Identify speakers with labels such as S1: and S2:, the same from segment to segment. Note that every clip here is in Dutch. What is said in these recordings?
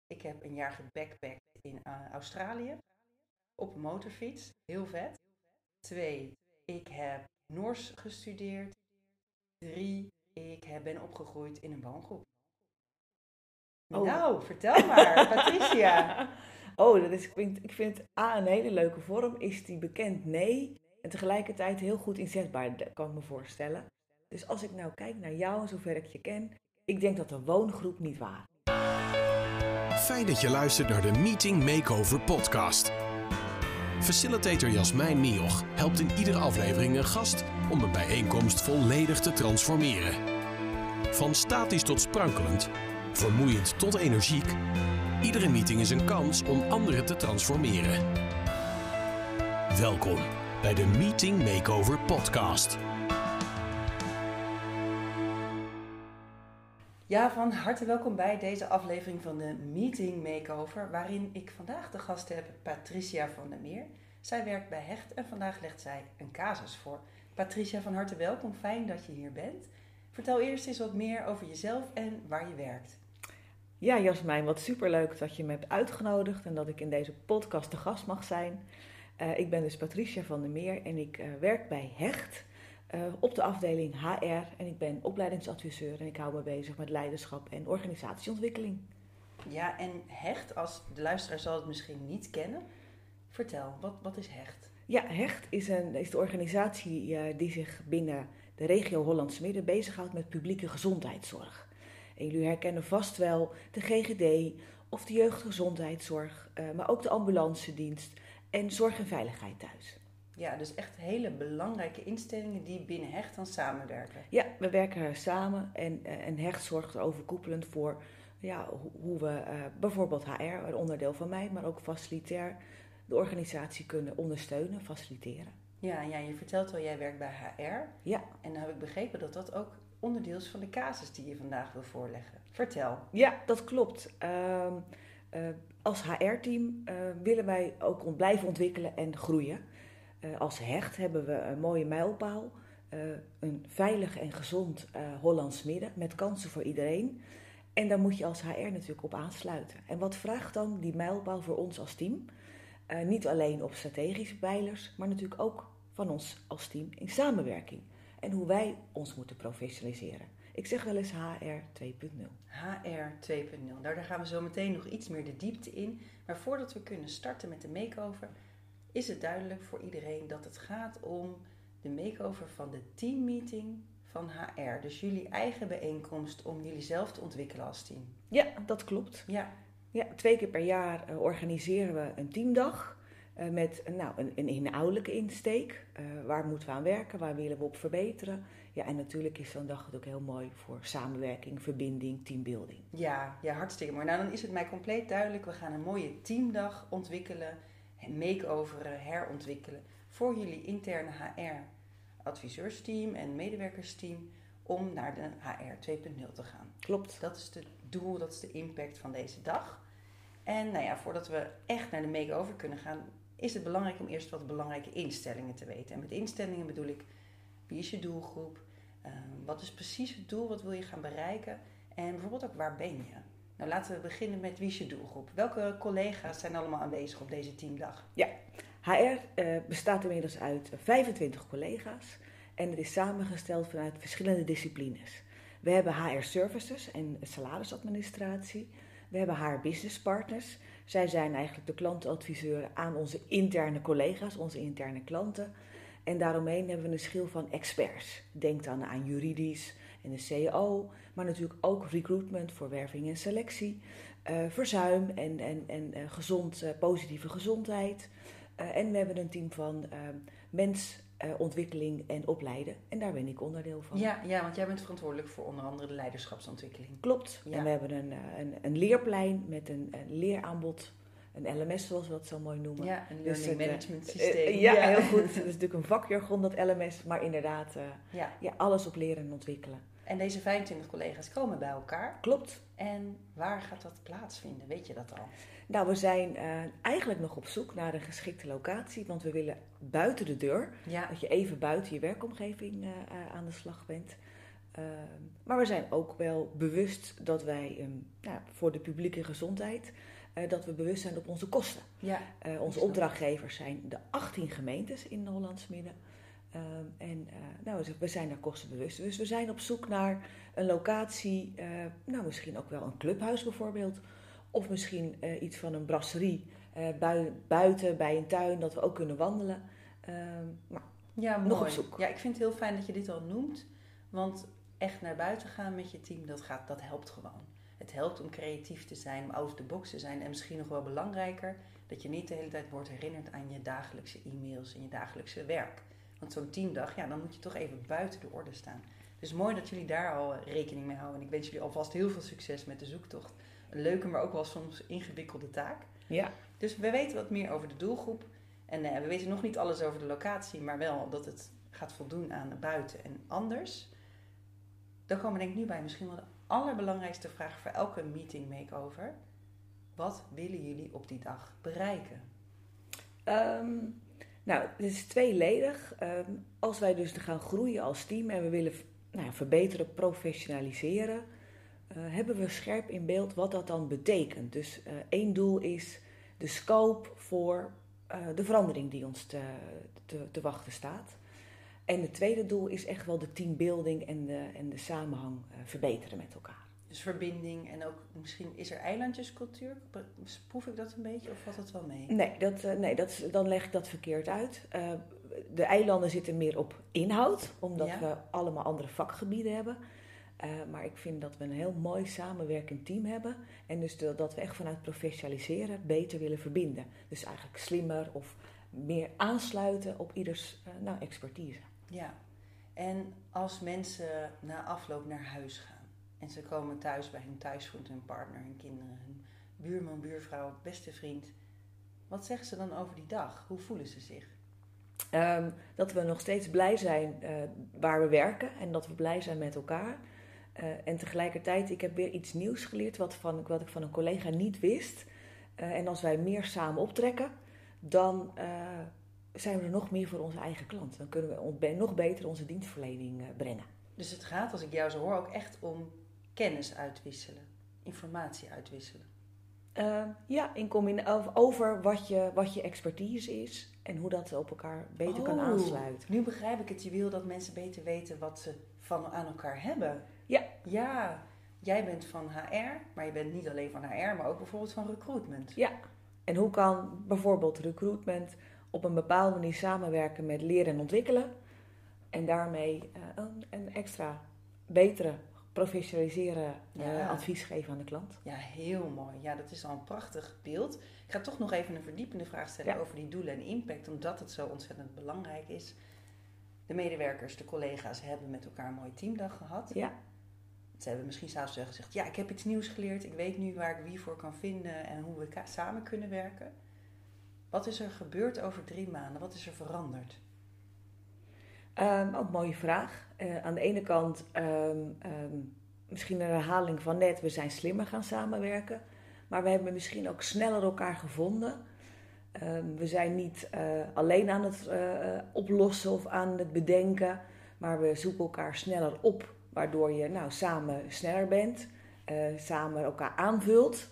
S1: Ik heb een jaar gebackpackt in Australië. Op een motorfiets. Heel vet. 2. Ik heb Noors gestudeerd. 3. Ik ben opgegroeid in een woongroep.
S2: Oh.
S1: Nou, vertel maar, Patricia.
S2: Ik vind het een hele leuke vorm. Is die bekend? Nee. En tegelijkertijd heel goed inzetbaar, kan ik me voorstellen. Dus als ik nou kijk naar jou, zover ik je ken, ik denk dat een woongroep niet waar.
S3: Fijn dat je luistert naar de Meeting Makeover podcast. Facilitator Jasmijn Nioch helpt in iedere aflevering een gast om een bijeenkomst volledig te transformeren. Van statisch tot sprankelend, vermoeiend tot energiek. Iedere meeting is een kans om anderen te transformeren. Welkom bij de Meeting Makeover podcast.
S1: Ja, van harte welkom bij deze aflevering van de Meeting Makeover, waarin ik vandaag de gast heb Patricia van der Meer. Zij werkt bij Hecht en vandaag legt zij een casus voor. Patricia, van harte welkom, fijn dat je hier bent. Vertel eerst eens wat meer over jezelf en waar je werkt.
S2: Ja, Jasmijn, wat superleuk dat je me hebt uitgenodigd en dat ik in deze podcast te gast mag zijn. Ik ben dus Patricia van der Meer en ik werk bij Hecht op de afdeling HR en ik ben opleidingsadviseur en ik hou me bezig met leiderschap en organisatieontwikkeling.
S1: Ja, en Hecht, als de luisteraar zal het misschien niet kennen, vertel, wat is Hecht?
S2: Ja, Hecht is de organisatie die zich binnen de regio Hollands Midden bezighoudt met publieke gezondheidszorg. En jullie herkennen vast wel de GGD of de jeugdgezondheidszorg, maar ook de ambulancedienst en zorg en veiligheid thuis.
S1: Ja, dus echt hele belangrijke instellingen die binnen Hecht dan samenwerken.
S2: Ja, we werken samen en Hecht zorgt er overkoepelend voor hoe we bijvoorbeeld HR, een onderdeel van mij, maar ook facilitair, de organisatie kunnen ondersteunen, faciliteren.
S1: Ja, je vertelt al, jij werkt bij HR.
S2: Ja.
S1: En dan heb ik begrepen dat dat ook onderdeel is van de casus die je vandaag wil voorleggen. Vertel.
S2: Ja, dat klopt. Als HR-team willen wij ook blijven ontwikkelen en groeien. Als Hecht hebben we een mooie mijlpaal. Een veilig en gezond Hollands Midden met kansen voor iedereen. En daar moet je als HR natuurlijk op aansluiten. En wat vraagt dan die mijlpaal voor ons als team? Niet alleen op strategische pijlers, maar natuurlijk ook van ons als team in samenwerking. En hoe wij ons moeten professionaliseren. Ik zeg wel eens HR 2.0.
S1: HR 2.0. Nou, daar gaan we zo meteen nog iets meer de diepte in. Maar voordat we kunnen starten met de makeover, is het duidelijk voor iedereen dat het gaat om de makeover van de teammeeting van HR. Dus jullie eigen bijeenkomst om jullie zelf te ontwikkelen als team.
S2: Ja, dat klopt.
S1: Ja,
S2: 2 keer per jaar organiseren we een teamdag met een inhoudelijke insteek. Waar moeten we aan werken? Waar willen we op verbeteren? Ja, en natuurlijk is zo'n dag ook heel mooi voor samenwerking, verbinding, teambuilding.
S1: Ja, hartstikke mooi. Nou, dan is het mij compleet duidelijk. We gaan een mooie teamdag ontwikkelen en makeoveren, herontwikkelen voor jullie interne HR-adviseursteam en medewerkersteam om naar de HR 2.0 te gaan.
S2: Klopt.
S1: Dat is het doel, dat is de impact van deze dag. En voordat we echt naar de makeover kunnen gaan, is het belangrijk om eerst wat belangrijke instellingen te weten. En met instellingen bedoel ik, wie is je doelgroep? Wat is precies het doel? Wat wil je gaan bereiken? En bijvoorbeeld ook, waar ben je? Nou, laten we beginnen met wie is je doelgroep? Welke collega's zijn allemaal aanwezig op deze teamdag?
S2: Ja, HR bestaat inmiddels uit 25 collega's en het is samengesteld vanuit verschillende disciplines. We hebben HR Services en salarisadministratie. We hebben HR Business Partners. Zij zijn eigenlijk de klantenadviseur aan onze interne collega's, onze interne klanten. En daaromheen hebben we een schil van experts. Denk dan aan juridisch en de CEO, maar natuurlijk ook recruitment voor werving en selectie, verzuim en positieve gezondheid. En we hebben een team van mensontwikkeling en opleiden. En daar ben ik onderdeel van.
S1: Ja, want jij bent verantwoordelijk voor onder andere de leiderschapsontwikkeling.
S2: Klopt.
S1: Ja.
S2: En we hebben een leerplein met een leeraanbod. Een LMS, zoals we dat zo mooi noemen.
S1: Ja, een
S2: Dus
S1: learning management systeem.
S2: Heel goed. Het is natuurlijk een vakjargon, dat LMS. Maar inderdaad, alles op leren en ontwikkelen.
S1: En deze 25 collega's komen bij elkaar.
S2: Klopt.
S1: En waar gaat dat plaatsvinden? Weet je dat al?
S2: Nou, we zijn eigenlijk nog op zoek naar een geschikte locatie. Want we willen buiten de deur.
S1: Ja.
S2: Dat je even buiten je werkomgeving aan de slag bent. Maar we zijn ook wel bewust dat wij voor de publieke gezondheid, dat we bewust zijn op onze kosten.
S1: Ja,
S2: Onze opdrachtgevers zijn de 18 gemeentes in de Hollands Midden. We zijn daar kostenbewust. Dus we zijn op zoek naar een locatie, misschien ook wel een clubhuis bijvoorbeeld. Of misschien iets van een brasserie buiten bij een tuin, dat we ook kunnen wandelen.
S1: Ja, mooi.
S2: Nog op zoek.
S1: Ja, ik vind het heel fijn dat je dit al noemt. Want echt naar buiten gaan met je team, dat helpt gewoon. Het helpt om creatief te zijn, om out of the box te zijn. En misschien nog wel belangrijker, dat je niet de hele tijd wordt herinnerd aan je dagelijkse e-mails en je dagelijkse werk. Want zo'n teamdag, dan moet je toch even buiten de orde staan. Dus mooi dat jullie daar al rekening mee houden. En ik wens jullie alvast heel veel succes met de zoektocht. Een leuke, maar ook wel soms ingewikkelde taak.
S2: Ja.
S1: Dus we weten wat meer over de doelgroep. En we weten nog niet alles over de locatie, maar wel dat het gaat voldoen aan buiten en anders. Dan komen we denk ik nu bij misschien wel de allerbelangrijkste vraag voor elke meeting makeover. Wat willen jullie op die dag bereiken?
S2: Het is tweeledig. Als wij dus gaan groeien als team en we willen verbeteren, professionaliseren, hebben we scherp in beeld wat dat dan betekent. Dus één doel is de scope voor de verandering die ons te wachten staat. En het tweede doel is echt wel de teambuilding en de samenhang verbeteren met elkaar.
S1: Dus verbinding en ook misschien is er eilandjescultuur? Proef ik dat een beetje of valt dat wel mee?
S2: Dan leg ik dat verkeerd uit. De eilanden zitten meer op inhoud, omdat we allemaal andere vakgebieden hebben. Maar ik vind dat we een heel mooi samenwerkend team hebben. En dus dat we echt vanuit professionaliseren beter willen verbinden. Dus eigenlijk slimmer of meer aansluiten op ieders expertise.
S1: Ja, en als mensen na afloop naar huis gaan en ze komen thuis bij hun thuisvriend, hun partner, hun kinderen, hun buurman, buurvrouw, beste vriend. Wat zeggen ze dan over die dag? Hoe voelen ze zich?
S2: Dat we nog steeds blij zijn waar we werken en dat we blij zijn met elkaar. En tegelijkertijd, ik heb weer iets nieuws geleerd wat ik van een collega niet wist. En als wij meer samen optrekken, dan zijn we er nog meer voor onze eigen klant. Dan kunnen we nog beter onze dienstverlening brengen.
S1: Dus het gaat, als ik jou zo hoor, ook echt om kennis uitwisselen, informatie uitwisselen.
S2: Over wat je expertise is en hoe dat op elkaar beter kan aansluiten.
S1: Nu begrijp ik het. Je wil dat mensen beter weten wat ze aan elkaar hebben.
S2: Ja.
S1: Ja, jij bent van HR, maar je bent niet alleen van HR, maar ook bijvoorbeeld van recruitment.
S2: Ja, en hoe kan bijvoorbeeld recruitment op een bepaalde manier samenwerken met leren en ontwikkelen en daarmee een extra betere professionaliseren advies geven aan de klant.
S1: Ja, heel mooi. Ja, dat is al een prachtig beeld. Ik ga toch nog even een verdiepende vraag stellen over die doelen en impact, omdat het zo ontzettend belangrijk is. De medewerkers, de collega's hebben met elkaar een mooie teamdag gehad.
S2: Ja.
S1: Ze hebben misschien zelfs gezegd, ik heb iets nieuws geleerd. Ik weet nu waar ik wie voor kan vinden en hoe we samen kunnen werken. Wat is er gebeurd over 3 maanden? Wat is er veranderd?
S2: Ook een mooie vraag. Aan de ene kant misschien een herhaling van net, we zijn slimmer gaan samenwerken. Maar we hebben misschien ook sneller elkaar gevonden. We zijn niet alleen aan het oplossen of aan het bedenken. Maar we zoeken elkaar sneller op. Waardoor je samen sneller bent. Samen elkaar aanvult.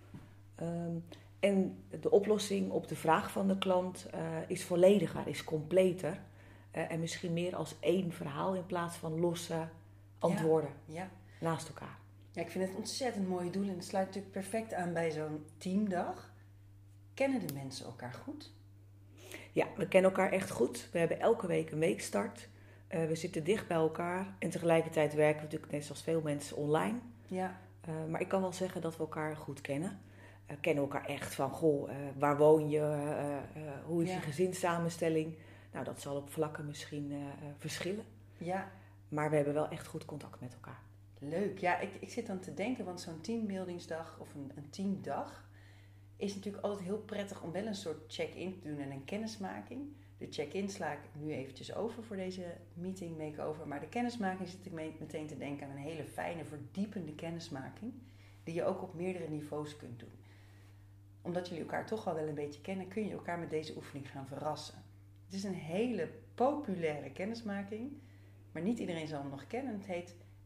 S2: En de oplossing op de vraag van de klant is vollediger, is completer. En misschien meer als 1 verhaal in plaats van losse antwoorden naast elkaar.
S1: Ja, ik vind het een ontzettend mooi doel en het sluit natuurlijk perfect aan bij zo'n teamdag. Kennen de mensen elkaar goed?
S2: Ja, we kennen elkaar echt goed. We hebben elke week een weekstart. We zitten dicht bij elkaar en tegelijkertijd werken we natuurlijk net zoals veel mensen online.
S1: Ja.
S2: Maar ik kan wel zeggen dat we elkaar goed kennen. Kennen elkaar echt van, waar woon je? Hoe is je gezinssamenstelling? Nou, dat zal op vlakken misschien verschillen.
S1: Ja.
S2: Maar we hebben wel echt goed contact met elkaar.
S1: Leuk. Ja, ik zit dan te denken, want zo'n teambuildingsdag of een teamdag is natuurlijk altijd heel prettig om wel een soort check-in te doen en een kennismaking. De check-in sla ik nu eventjes over voor deze meeting makeover. Maar de kennismaking zit ik meteen te denken aan een hele fijne, verdiepende kennismaking. Die je ook op meerdere niveaus kunt doen. Omdat jullie elkaar toch al wel een beetje kennen, kun je elkaar met deze oefening gaan verrassen. Het is een hele populaire kennismaking, maar niet iedereen zal hem nog kennen. Het heet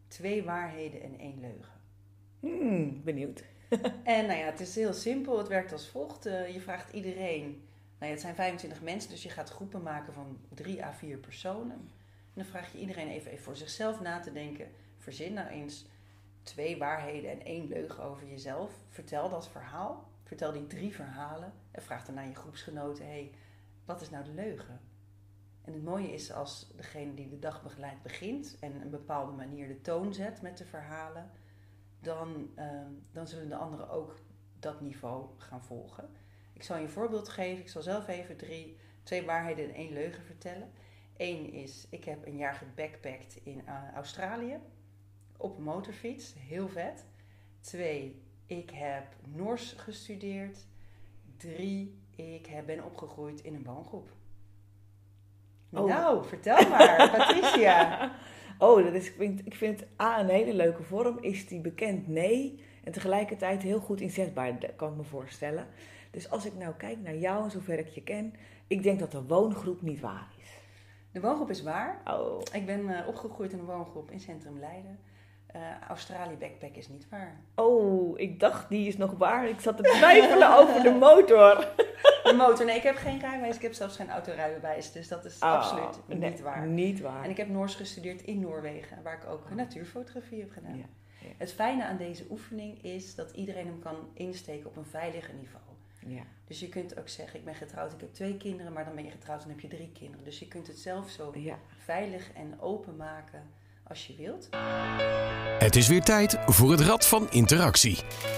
S1: 2 waarheden en 1 leugen.
S2: Benieuwd.
S1: En nou ja, het is heel simpel. Het werkt als volgt. Je vraagt iedereen. Nou ja, het zijn 25 mensen, dus je gaat groepen maken van 3 à 4 personen. En dan vraag je iedereen even voor zichzelf na te denken. Verzin nou eens 2 waarheden en 1 leugen over jezelf. Vertel dat verhaal. Vertel die 3 verhalen. En vraag dan aan je groepsgenoten. Hey, wat is nou de leugen? En het mooie is als degene die de dag begeleidt begint. En een bepaalde manier de toon zet met de verhalen. Dan zullen de anderen ook dat niveau gaan volgen. Ik zal je een voorbeeld geven. Ik zal zelf even 2 waarheden en 1 leugen vertellen. 1 is, ik heb een jaar gebackpackt in Australië. Op een motorfiets. Heel vet. 2, ik heb Noors gestudeerd. 3, ik ben opgegroeid in een woongroep. Oh. Nou, vertel maar, Patricia.
S2: Ik vind het een hele leuke vorm. Is die bekend? Nee. En tegelijkertijd heel goed inzetbaar, kan ik me voorstellen. Dus als ik nou kijk naar jou en zover ik je ken, ik denk dat de woongroep niet waar is.
S1: De woongroep is waar.
S2: Oh.
S1: Ik ben opgegroeid in een woongroep in Centrum Leiden. Australië backpack is niet waar.
S2: Oh, ik dacht die is nog waar. Ik zat te twijfelen over de motor.
S1: De motor, nee, ik heb geen rijbewijs. Ik heb zelfs geen autorijbewijs. Dus dat is absoluut niet waar.
S2: Niet waar.
S1: En ik heb Noors gestudeerd in Noorwegen, waar ik ook natuurfotografie heb gedaan.
S2: Ja. Ja.
S1: Het fijne aan deze oefening is dat iedereen hem kan insteken op een veiliger niveau.
S2: Ja.
S1: Dus je kunt ook zeggen, ik ben getrouwd, ik heb 2 kinderen, maar dan ben je getrouwd en heb je 3 kinderen. Dus je kunt het zelf zo veilig en open maken als je wilt.
S3: Het is weer tijd voor het Rad van Interactie.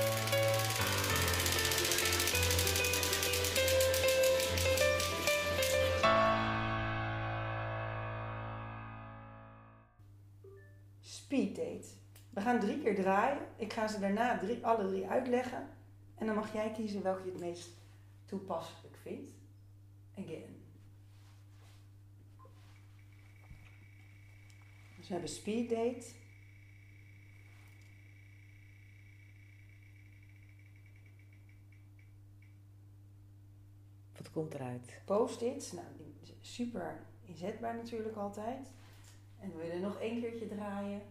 S1: Speed date. We gaan 3 keer draaien. Ik ga ze daarna alle 3 uitleggen. En dan mag jij kiezen welke je het meest toepasselijk vindt. Again. Dus we hebben speed date.
S2: Wat komt eruit?
S1: Post-its. Nou, super inzetbaar natuurlijk altijd. En wil je er nog 1 keertje draaien?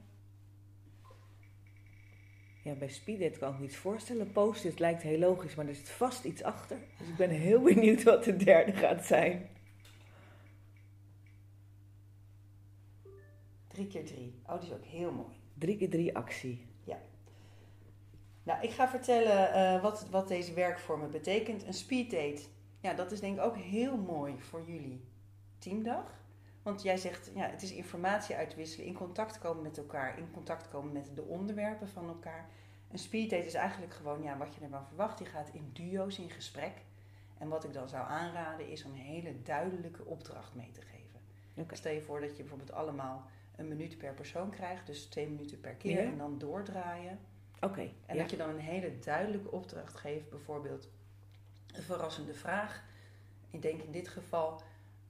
S2: Ja, bij speeddate kan ik me iets voorstellen. Post-it lijkt heel logisch, maar er zit vast iets achter. Dus ik ben heel benieuwd wat de derde gaat zijn.
S1: 3 keer 3. Oh, die is ook heel mooi.
S2: 3 keer 3 actie.
S1: Ja. Nou, ik ga vertellen wat deze werkvormen betekent. Een speeddate. Ja, dat is denk ik ook heel mooi voor jullie teamdag. Want jij zegt, ja, het is informatie uitwisselen, in contact komen met elkaar, in contact komen met de onderwerpen van elkaar. Een speeddate is eigenlijk gewoon wat je ervan verwacht. Je gaat in duo's in gesprek. En wat ik dan zou aanraden is om een hele duidelijke opdracht mee te geven.
S2: Okay.
S1: Stel je voor dat je bijvoorbeeld allemaal 1 minuut per persoon krijgt, dus 2 minuten per keer en dan doordraaien.
S2: Okay.
S1: En dat je dan een hele duidelijke opdracht geeft, bijvoorbeeld een verrassende vraag. Ik denk in dit geval,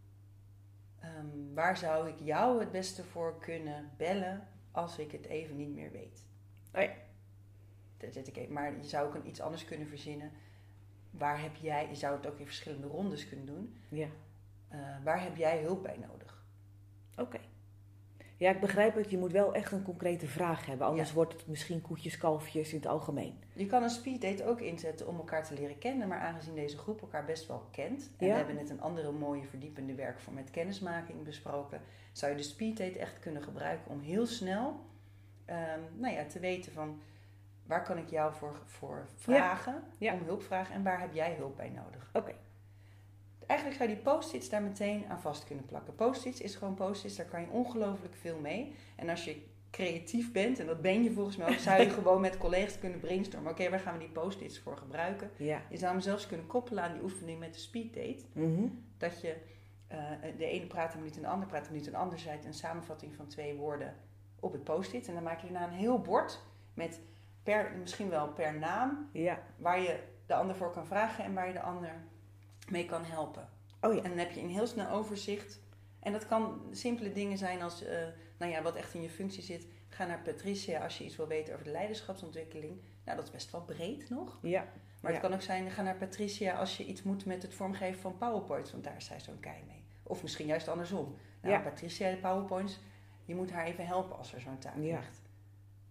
S1: waar zou ik jou het beste voor kunnen bellen als ik het even niet meer weet?
S2: Oh ja.
S1: Dat zet ik even. Maar je zou ook iets anders kunnen verzinnen. Je zou het ook in verschillende rondes kunnen doen.
S2: Ja.
S1: Waar heb jij hulp bij nodig?
S2: Oké. Ja, ik begrijp het. Je moet wel echt een concrete vraag hebben. Anders wordt het misschien koetjes, kalfjes in het algemeen.
S1: Je kan een speeddate ook inzetten om elkaar te leren kennen. Maar aangezien deze groep elkaar best wel kent. En we hebben net een andere mooie verdiepende werkvorm met kennismaking besproken. Zou je de speeddate echt kunnen gebruiken om heel snel te weten van waar kan ik jou voor vragen.
S2: Ja.
S1: Om hulp vragen. En waar heb jij hulp bij nodig?
S2: Oké.
S1: Eigenlijk zou je die post-its daar meteen aan vast kunnen plakken. Post-its is gewoon post-its, daar kan je ongelooflijk veel mee. En als je creatief bent, en dat ben je volgens mij ook, zou je gewoon met collega's kunnen brainstormen. Oké, waar gaan we die post-its voor gebruiken?
S2: Ja.
S1: Je zou hem zelfs kunnen koppelen aan die oefening met de speeddate.
S2: Mm-hmm.
S1: Dat je de ene praat een minuut en de ander praat een minuut en anderzijds een samenvatting van 2 woorden op het post-it. En dan maak je daarna een heel bord met misschien wel per naam, waar je de ander voor kan vragen en waar je de ander mee kan helpen.
S2: Oh ja.
S1: En dan heb je een heel snel overzicht. En dat kan simpele dingen zijn als, wat echt in je functie zit. Ga naar Patricia als je iets wil weten over de leiderschapsontwikkeling. Nou, dat is best wel breed nog.
S2: Ja.
S1: Maar het kan ook zijn, ga naar Patricia als je iets moet met het vormgeven van PowerPoints. Want daar is zij zo'n kei mee. Of misschien juist andersom. Nou, Patricia, de PowerPoints, je moet haar even helpen als er zo'n taak ligt.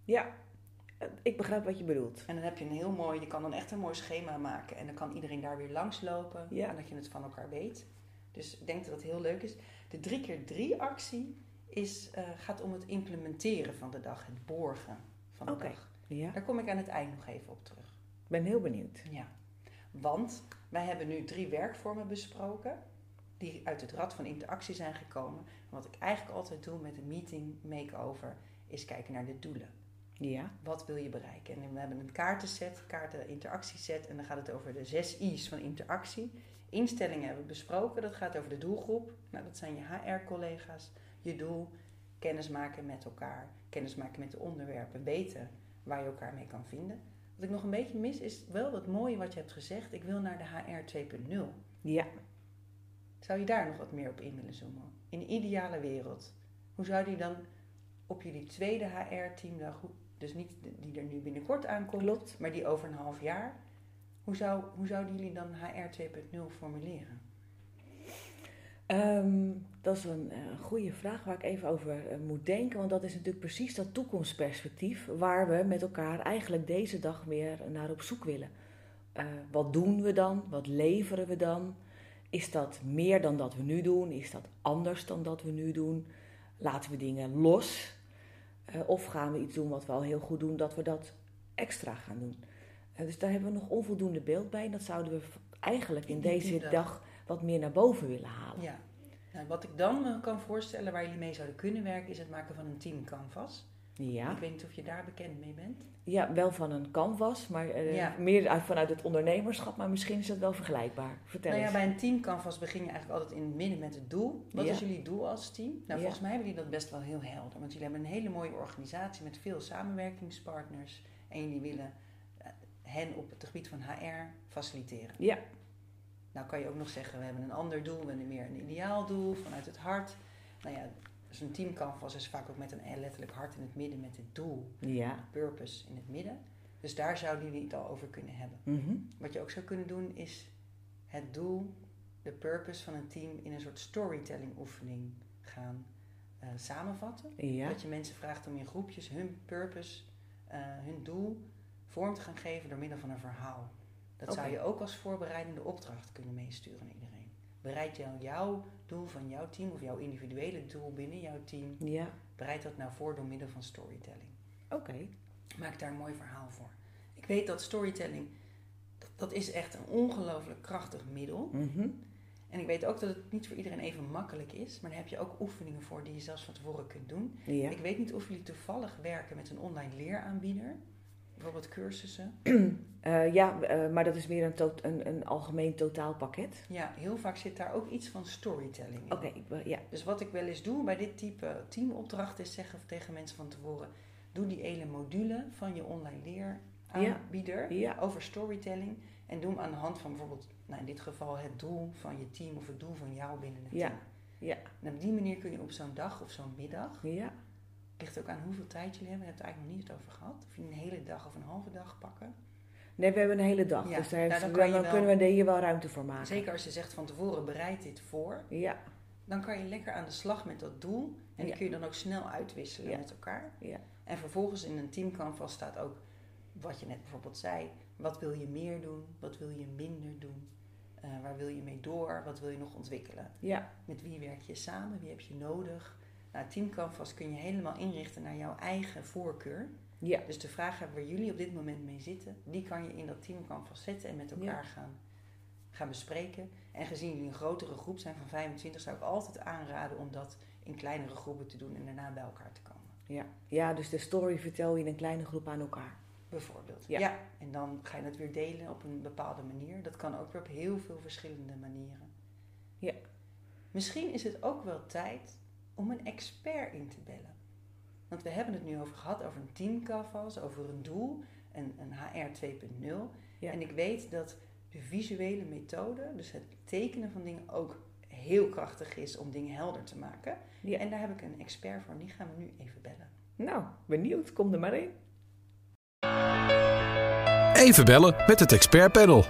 S2: Ja, ik begrijp wat je bedoelt.
S1: En dan heb je je kan dan echt een mooi schema maken. En dan kan iedereen daar weer langslopen.
S2: Ja.
S1: En dat je het van elkaar weet. Dus ik denk dat het heel leuk is. De 3x3 actie gaat om het implementeren van de dag. Het borgen van de dag.
S2: Ja.
S1: Daar kom ik aan het eind nog even op terug.
S2: Ik ben heel benieuwd.
S1: Ja. Want wij hebben nu 3 werkvormen besproken. Die uit het rad van interactie zijn gekomen. Wat ik eigenlijk altijd doe met een meeting makeover. Is kijken naar de doelen.
S2: Ja.
S1: Wat wil je bereiken? En we hebben een interactieset. En dan gaat het over de 6 I's van interactie. Instellingen hebben we besproken. Dat gaat over de doelgroep. Nou, dat zijn je HR-collega's. Je doel. Kennis maken met elkaar. Kennis maken met de onderwerpen. Weten waar je elkaar mee kan vinden. Wat ik nog een beetje mis is wel het mooie wat je hebt gezegd. Ik wil naar de HR 2.0.
S2: Ja.
S1: Zou je daar nog wat meer op in willen zoomen? In een ideale wereld. Hoe zou die dan op jullie tweede HR-teamdag, dus niet die er nu binnenkort aankomt,
S2: Klopt.
S1: maar die over een half jaar. Hoe zouden jullie dan HR 2.0 formuleren?
S2: Dat is een goede vraag waar ik even over moet denken. Want dat is natuurlijk precies dat toekomstperspectief waar we met elkaar eigenlijk deze dag weer naar op zoek willen. Wat doen we dan? Wat leveren we dan? Is dat meer dan dat we nu doen? Is dat anders dan dat we nu doen? Laten we dingen los? Of gaan we iets doen wat we al heel goed doen, dat we dat extra gaan doen? Dus daar hebben we nog onvoldoende beeld bij. En dat zouden we eigenlijk in deze dag wat meer naar boven willen halen.
S1: Ja. Nou, wat ik dan me kan voorstellen waar jullie mee zouden kunnen werken, is het maken van een team canvas.
S2: Ja.
S1: Ik weet niet of je daar bekend mee bent.
S2: Ja, wel van een canvas, maar meer vanuit het ondernemerschap, maar misschien is dat wel vergelijkbaar. Vertel eens.
S1: Bij een team canvas begin je eigenlijk altijd in het midden met het doel. Wat is jullie doel als team? Nou, volgens mij hebben jullie dat best wel heel helder. Want jullie hebben een hele mooie organisatie met veel samenwerkingspartners. En jullie willen hen op het gebied van HR faciliteren.
S2: Ja.
S1: Nou kan je ook nog zeggen, we hebben een ander doel, we hebben meer een ideaal doel vanuit het hart. Nou ja, zo'n team canvas is vaak ook met een letterlijk hart in het midden met het doel.
S2: Ja.
S1: Purpose in het midden. Dus daar zouden jullie het al over kunnen hebben.
S2: Mm-hmm.
S1: Wat je ook zou kunnen doen is het doel, de purpose van een team in een soort storytelling oefening gaan samenvatten.
S2: Ja.
S1: Dat je mensen vraagt om in groepjes hun purpose, hun doel vorm te gaan geven door middel van een verhaal. Dat zou je ook als voorbereidende opdracht kunnen meesturen aan iedereen. Bereid jouw doel van jouw team of jouw individuele doel binnen jouw team.
S2: Ja.
S1: Bereid dat nou voor door middel van storytelling.
S2: Oké.
S1: Maak daar een mooi verhaal voor. Ik weet dat storytelling, dat is echt een ongelooflijk krachtig middel.
S2: Mm-hmm.
S1: En ik weet ook dat het niet voor iedereen even makkelijk is. Maar daar heb je ook oefeningen voor die je zelfs van tevoren kunt doen.
S2: Ja.
S1: Ik weet niet of jullie toevallig werken met een online leeraanbieder. Bijvoorbeeld cursussen.
S2: Maar dat is meer een algemeen totaalpakket.
S1: Ja, heel vaak zit daar ook iets van storytelling in.
S2: Oké, ja.
S1: Dus wat ik wel eens doe bij dit type teamopdracht is zeggen tegen mensen van tevoren: doe die hele module van je online leeraanbieder over storytelling. En doe hem aan de hand van bijvoorbeeld, in dit geval het doel van je team of het doel van jou binnen het team.
S2: Ja.
S1: En op die manier kun je op zo'n dag of zo'n middag,
S2: Ja.
S1: ligt ook aan hoeveel tijd jullie hebben, we hebben het eigenlijk nog niet over gehad. Of je een hele dag of een halve dag pakken.
S2: Nee, we hebben een hele dag,
S1: Ja.
S2: dus daar
S1: Dan
S2: kunnen we hier wel ruimte voor maken.
S1: Zeker als je zegt van tevoren, bereid dit voor.
S2: Ja.
S1: Dan kan je lekker aan de slag met dat doel. En die kun je dan ook snel uitwisselen met elkaar.
S2: Ja.
S1: En vervolgens in een teamcanvas staat ook wat je net bijvoorbeeld zei. Wat wil je meer doen? Wat wil je minder doen? Waar wil je mee door? Wat wil je nog ontwikkelen?
S2: Ja.
S1: Met wie werk je samen? Wie heb je nodig? Nou, teamcanvas kun je helemaal inrichten naar jouw eigen voorkeur.
S2: Ja.
S1: Dus de vragen waar jullie op dit moment mee zitten, die kan je in dat teamcanvas zetten en met elkaar gaan bespreken. En gezien jullie een grotere groep zijn van 25, zou ik altijd aanraden om dat in kleinere groepen te doen en daarna bij elkaar te komen.
S2: Ja, dus de story vertel je in een kleine groep aan elkaar.
S1: Bijvoorbeeld.
S2: Ja.
S1: En dan ga je het weer delen op een bepaalde manier. Dat kan ook weer op heel veel verschillende manieren.
S2: Ja.
S1: Misschien is het ook wel tijd om een expert in te bellen. Want we hebben het nu over gehad, over een teamcanvas, over een doel, een HR 2.0.
S2: Ja.
S1: En ik weet dat de visuele methode, dus het tekenen van dingen, ook heel krachtig is om dingen helder te maken.
S2: Ja.
S1: En daar heb ik een expert voor en die gaan we nu even bellen.
S2: Nou, benieuwd. Kom er maar in.
S3: Even bellen met het expertpanel.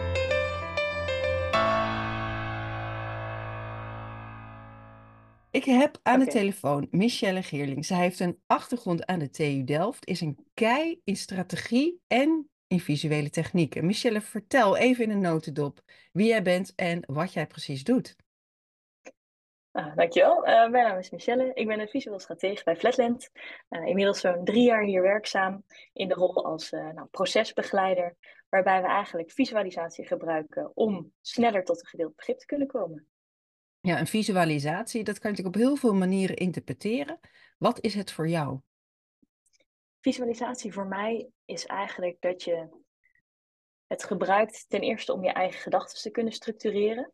S1: Ik heb aan de
S4: Oké.
S1: telefoon Michelle Geerling. Zij heeft een achtergrond aan de TU Delft, is een kei in strategie en in visuele technieken. Michelle, vertel even in een notendop wie jij bent en wat jij precies doet.
S4: Dankjewel. Mijn naam is Michelle. Ik ben een visueel stratege bij Flatland. Inmiddels zo'n 3 jaar hier werkzaam in de rol als procesbegeleider, waarbij we eigenlijk visualisatie gebruiken om sneller tot een gedeeld begrip te kunnen komen.
S1: Ja, een visualisatie, dat kan je natuurlijk op heel veel manieren interpreteren. Wat is het voor jou?
S4: Visualisatie voor mij is eigenlijk dat je het gebruikt ten eerste om je eigen gedachten te kunnen structureren.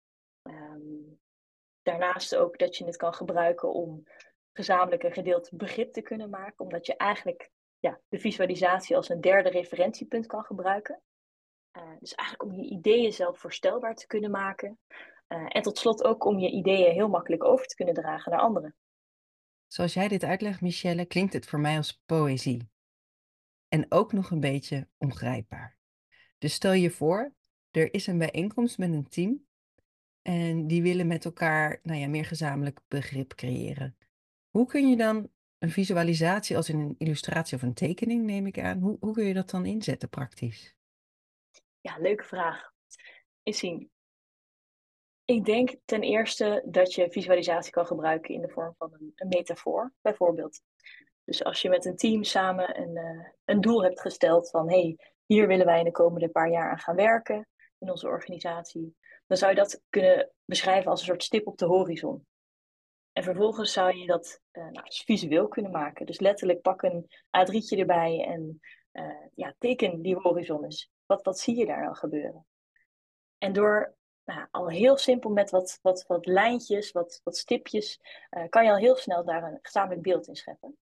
S4: Daarnaast ook dat je het kan gebruiken om gezamenlijk een gedeeld begrip te kunnen maken, omdat je eigenlijk de visualisatie als een derde referentiepunt kan gebruiken. Dus eigenlijk om je ideeën zelf voorstelbaar te kunnen maken. En tot slot ook om je ideeën heel makkelijk over te kunnen dragen naar anderen.
S1: Zoals jij dit uitlegt, Michelle, klinkt het voor mij als poëzie. En ook nog een beetje ongrijpbaar. Dus stel je voor, er is een bijeenkomst met een team en die willen met elkaar meer gezamenlijk begrip creëren. Hoe kun je dan een visualisatie als in een illustratie of een tekening, neem ik aan, hoe kun je dat dan inzetten praktisch?
S4: Ja, leuke vraag. Eens zien. Ik denk ten eerste dat je visualisatie kan gebruiken in de vorm van een metafoor, bijvoorbeeld. Dus als je met een team samen een doel hebt gesteld van hey, hier willen wij in de komende paar jaar aan gaan werken in onze organisatie, dan zou je dat kunnen beschrijven als een soort stip op de horizon. En vervolgens zou je dat visueel kunnen maken. Dus letterlijk pak een A3'tje erbij en teken die horizon eens. Wat zie je daar dan gebeuren? En door al heel simpel met wat lijntjes, wat stipjes, kan je al heel snel daar een gezamenlijk beeld in scheppen.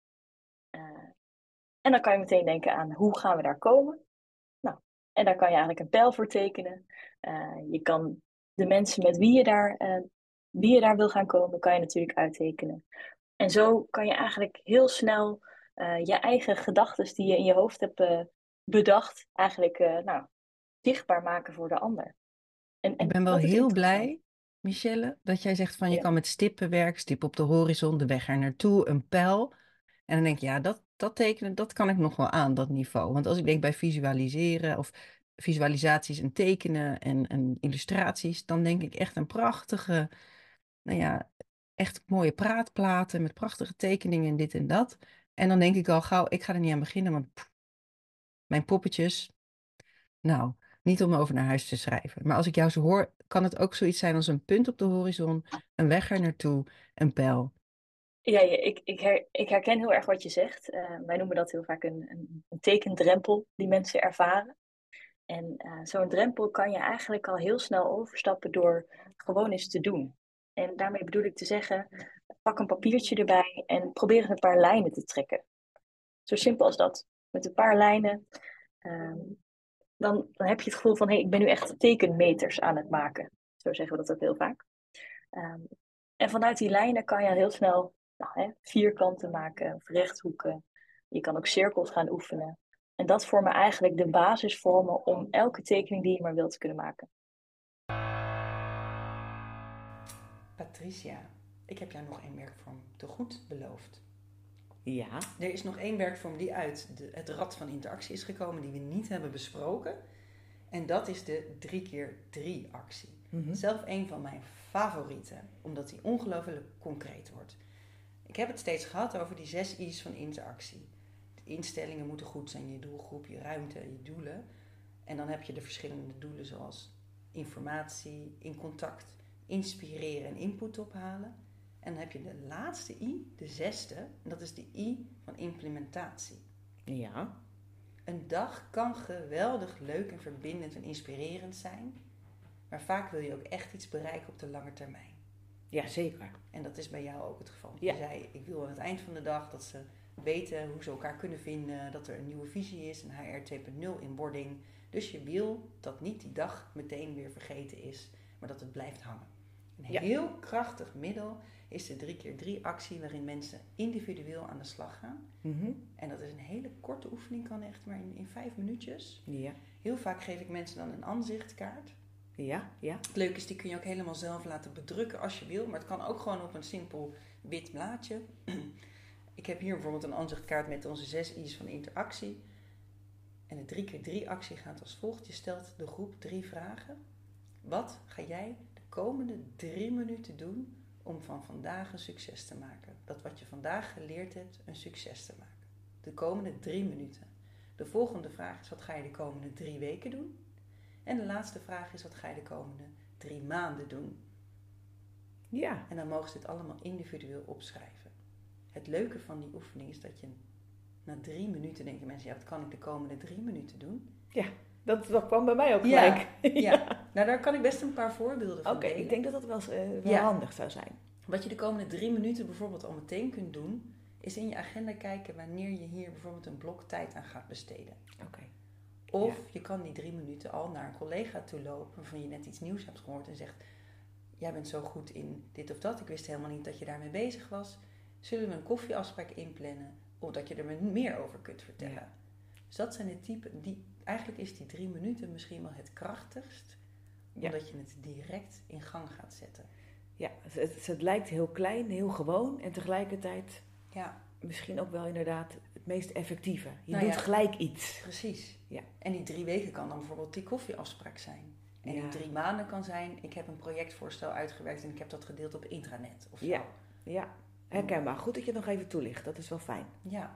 S4: En dan kan je meteen denken aan hoe gaan we daar komen? Nou, en daar kan je eigenlijk een pijl voor tekenen. Je kan de mensen met wie je daar wil gaan komen, kan je natuurlijk uittekenen. En zo kan je eigenlijk heel snel je eigen gedachten die je in je hoofd hebt bedacht, eigenlijk zichtbaar maken voor de ander.
S1: Ik ben wel
S4: dat is
S1: heel
S4: interessant.
S1: blij, Michelle, dat jij zegt van je
S4: Ja.
S1: kan met stippen werken, stip op de horizon, de weg er naartoe, een pijl. En dan denk ik, ja, dat tekenen, dat kan ik nog wel aan, dat niveau. Want als ik denk bij visualiseren of visualisaties en tekenen en illustraties, dan denk ik echt een prachtige, echt mooie praatplaten met prachtige tekeningen en dit en dat. En dan denk ik al gauw, ik ga er niet aan beginnen, want mijn poppetjes, nou, niet om over naar huis te schrijven. Maar als ik jou zo hoor, kan het ook zoiets zijn als een punt op de horizon, een weg er naartoe, een pijl.
S4: Ja, ik herken heel erg wat je zegt. Wij noemen dat heel vaak een tekendrempel die mensen ervaren. En zo'n drempel kan je eigenlijk al heel snel overstappen door gewoon eens te doen. En daarmee bedoel ik te zeggen, pak een papiertje erbij en probeer eens een paar lijnen te trekken. Zo simpel als dat. Met een paar lijnen, dan heb je het gevoel van, hey, ik ben nu echt tekenmeters aan het maken. Zo zeggen we dat ook heel vaak. En vanuit die lijnen kan je heel snel vierkanten maken of rechthoeken. Je kan ook cirkels gaan oefenen. En dat vormen eigenlijk de basisvormen om elke tekening die je maar wilt te kunnen maken.
S1: Patricia, ik heb jou nog één werkvorm te goed beloofd.
S2: Ja.
S1: Er is nog één werkvorm die uit het rad van interactie is gekomen, die we niet hebben besproken. En dat is de 3x3 actie.
S2: Mm-hmm.
S1: Zelf een van mijn favorieten, omdat die ongelooflijk concreet wordt. Ik heb het steeds gehad over die 6 I's van interactie. De instellingen moeten goed zijn, je doelgroep, je ruimte, je doelen. En dan heb je de verschillende doelen zoals informatie, in contact, inspireren en input ophalen. En dan heb je de laatste I, de 6e, en dat is de I van implementatie.
S2: Ja.
S1: Een dag kan geweldig leuk en verbindend en inspirerend zijn, maar vaak wil je ook echt iets bereiken op de lange termijn.
S2: Ja, zeker.
S1: En dat is bij jou ook het geval.
S2: Ja.
S1: Je zei, ik wil aan het eind van de dag dat ze weten hoe ze elkaar kunnen vinden, dat er een nieuwe visie is, een HR 2.0 inboarding. Dus je wil dat niet die dag meteen weer vergeten is, maar dat het blijft hangen. Een heel krachtig middel is de 3x3 actie waarin mensen individueel aan de slag gaan.
S2: Mm-hmm.
S1: En dat is een hele korte oefening, kan echt maar in 5 minuutjes.
S2: Ja.
S1: Heel vaak geef ik mensen dan een aanzichtkaart.
S2: Ja.
S1: Het leuke is, die kun je ook helemaal zelf laten bedrukken als je wil. Maar het kan ook gewoon op een simpel wit blaadje. Ik heb hier bijvoorbeeld een aanzichtkaart met onze 6 I's van interactie. En de 3x3 actie gaat als volgt. Je stelt de groep 3 vragen. Wat ga jij de komende 3 minuten doen om van vandaag een succes te maken? Dat wat je vandaag geleerd hebt, een succes te maken. De komende 3 minuten. De volgende vraag is, wat ga je de komende 3 weken doen? En de laatste vraag is, wat ga je de komende 3 maanden doen?
S2: Ja.
S1: En dan mogen ze dit allemaal individueel opschrijven. Het leuke van die oefening is dat je na 3 minuten denken mensen, ja, wat kan ik de komende 3 minuten doen?
S2: Ja, dat kwam bij mij ook gelijk.
S1: Ja. Nou, daar kan ik best een paar voorbeelden van delen.
S2: Ik denk dat dat wel handig zou zijn.
S1: Wat je de komende 3 minuten bijvoorbeeld al meteen kunt doen, is in je agenda kijken wanneer je hier bijvoorbeeld een blok tijd aan gaat besteden.
S2: Oké.
S1: Of je kan die 3 minuten al naar een collega toe lopen waarvan je net iets nieuws hebt gehoord en zegt, jij bent zo goed in dit of dat, ik wist helemaal niet dat je daarmee bezig was. Zullen we een koffieafspraak inplannen, omdat je er me meer over kunt vertellen? Ja. Dus dat zijn de typen, eigenlijk is die 3 minuten misschien wel het krachtigst, omdat je het direct in gang gaat zetten.
S2: Ja, het lijkt heel klein, heel gewoon en tegelijkertijd misschien ook wel inderdaad het meest effectieve. Je doet gelijk iets.
S1: Precies.
S2: Ja.
S1: En die 3 weken kan dan bijvoorbeeld die koffieafspraak zijn. En die 3 maanden kan zijn, ik heb een projectvoorstel uitgewerkt en ik heb dat gedeeld op intranet. Of zo.
S2: Ja, herkenbaar. Goed dat je het nog even toelicht, dat is wel fijn.
S1: Ja.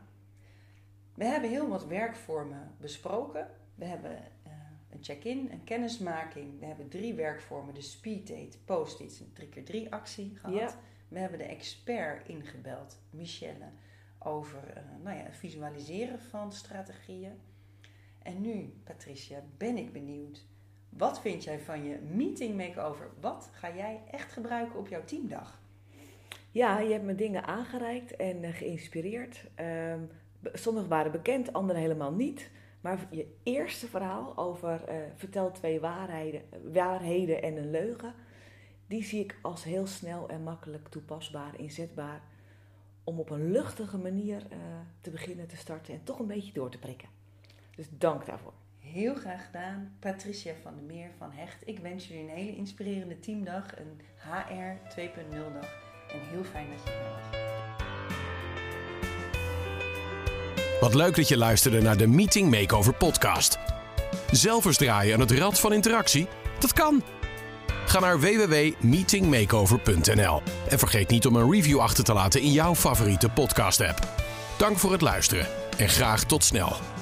S1: We hebben heel wat werkvormen besproken. We hebben een check-in, een kennismaking. We hebben 3 werkvormen, de speeddate, post-its, een 3x3 actie gehad. Ja. We hebben de expert ingebeld, Michelle, over het visualiseren van strategieën. En nu, Patricia, ben ik benieuwd. Wat vind jij van je meeting makeover? Wat ga jij echt gebruiken op jouw teamdag?
S2: Ja, je hebt me dingen aangereikt en geïnspireerd. Sommige waren bekend, andere helemaal niet. Maar je eerste verhaal over vertel 2 waarheden en een leugen, die zie ik als heel snel en makkelijk toepasbaar, inzetbaar, om op een luchtige manier te beginnen te starten en toch een beetje door te prikken. Dus dank daarvoor.
S1: Heel graag gedaan, Patricia van der Meer van Hecht. Ik wens jullie een hele inspirerende teamdag, een HR 2.0 dag en heel fijn dat je er was.
S3: Wat leuk dat je luisterde naar de Meeting Makeover podcast. Zelf eens draaien aan het rad van interactie? Dat kan! Ga naar www.meetingmakeover.nl en vergeet niet om een review achter te laten in jouw favoriete podcast app. Dank voor het luisteren en graag tot snel.